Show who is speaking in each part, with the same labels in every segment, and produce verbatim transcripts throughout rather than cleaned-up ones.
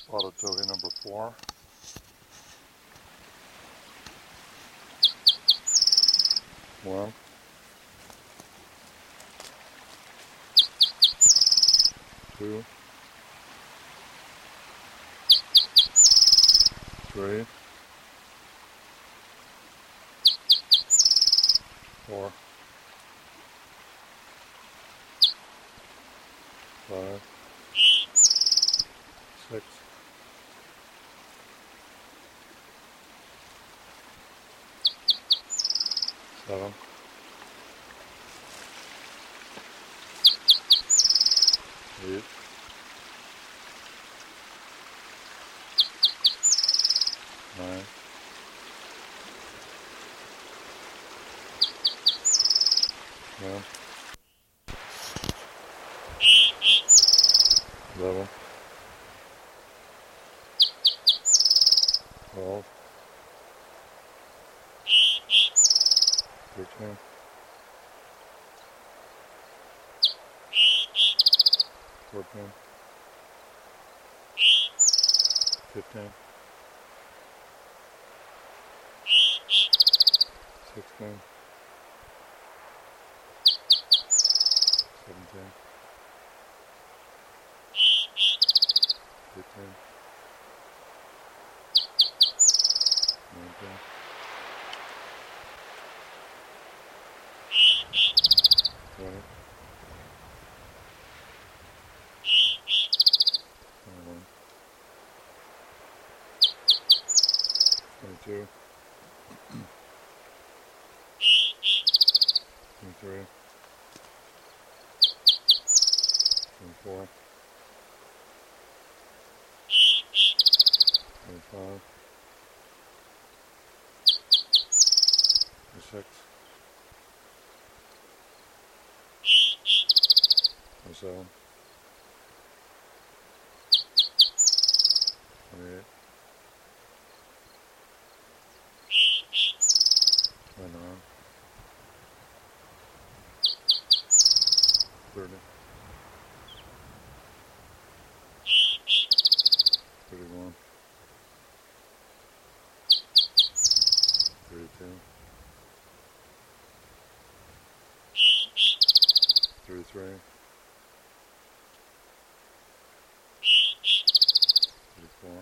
Speaker 1: Spotted towhee number four. One. Two. Three. Four. Five. Six. Seven. Eight. Nine. Ten. Eleven. Twelve. Thirteen. Fourteen. Fifteen. Sixteen. Seventeen. Eighteen. Nineteen. Twenty. Twenty-one. Twenty-two. Twenty-three. Twenty-four. Twenty-five. Twenty-six. Twenty-seven. Twenty-eight. Twenty-nine. Thirty. Thirty-one. Thirty-two. Thirty-three. Thirty-four.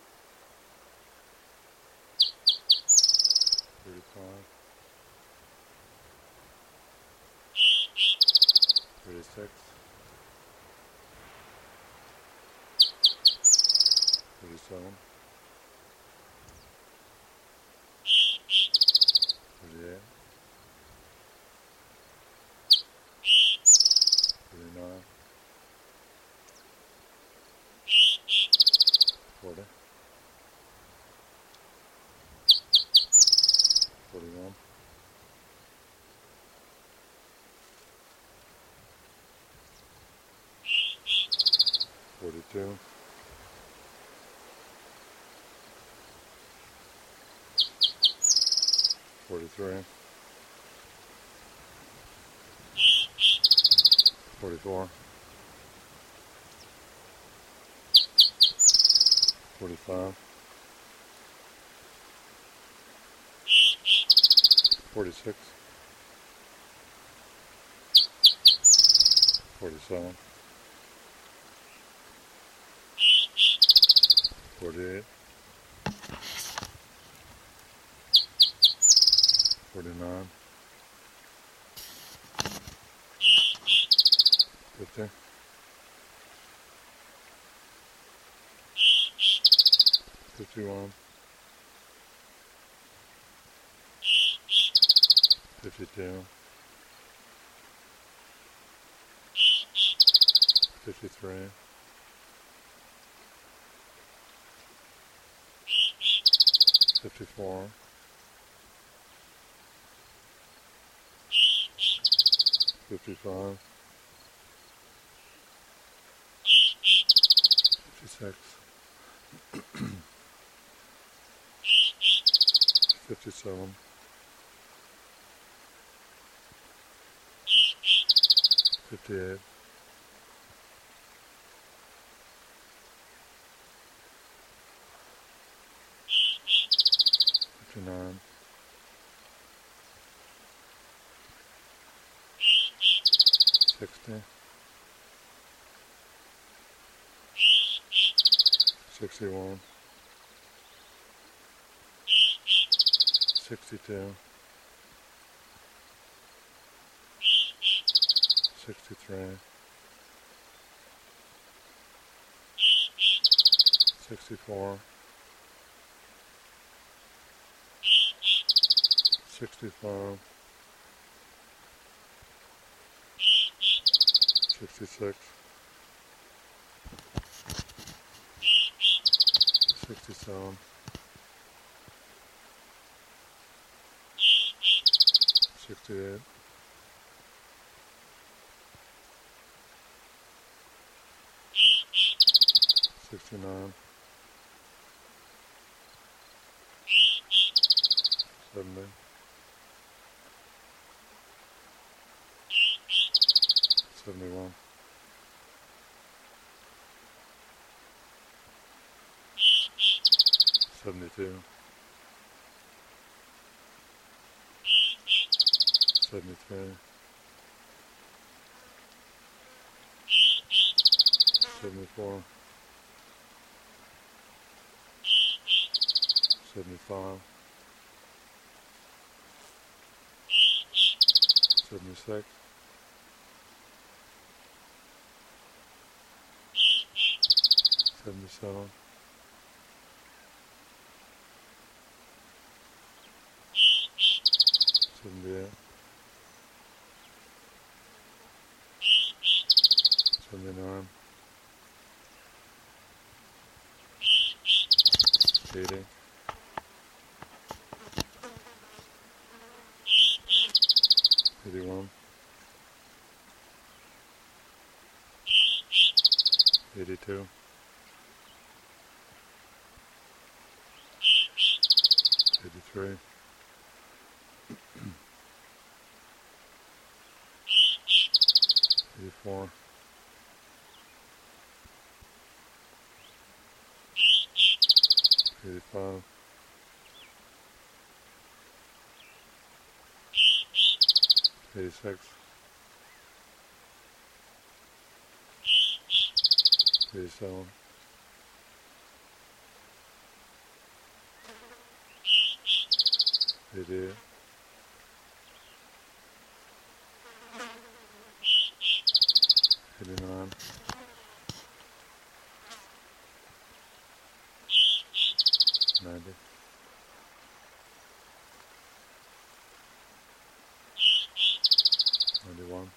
Speaker 1: Thirty-five. Thirty-six. Thirty-seven. Thirty-eight. Thirty-nine. Forty. Forty-one. Forty-two. Forty-three. Forty-four. Forty-five. Forty-six. Forty-seven. Forty-eight. Forty-nine. Fifty. Fifty-one. Fifty-two. Fifty-three. Fifty-four. Fifty-five. Fifty-six. Fifty-seven. Fifty-eight. fifty-nine, sixty, sixty-one, sixty-two, sixty-three, sixty-four, sixty-five, sixty-six, sixty-seven, sixty-eight, sixty-nine, seventy, seventy-one, seventy-two, seventy-three, seventy-four, seventy-five, seventy-six, seventy-seven, seventy-eight, seventy-nine, eighty, eighty-one, eighty-two, eighty-three, eighty-four, eighty-five, eighty-six, eighty-seven, eighty-eight, eighty-nine, ninety, ninety-one,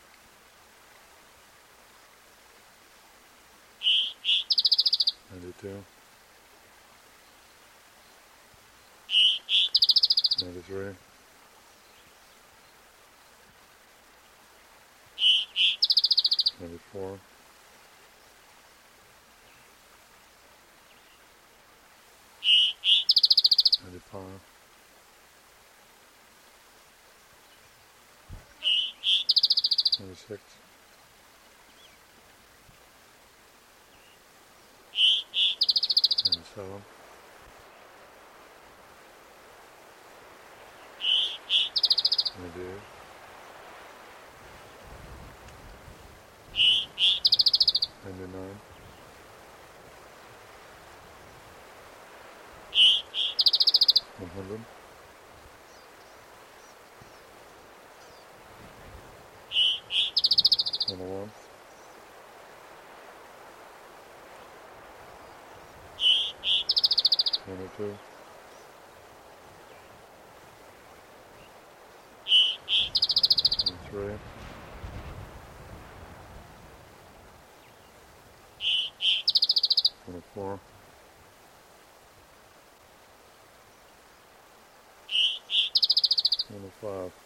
Speaker 1: ninety-two, ninety-three, ninety-four, ninety-five, ninety-six, ninety-seven, ninety-eight, ninety-nine, one hundred, one oh one, one oh two, one oh three, one oh four, one oh five.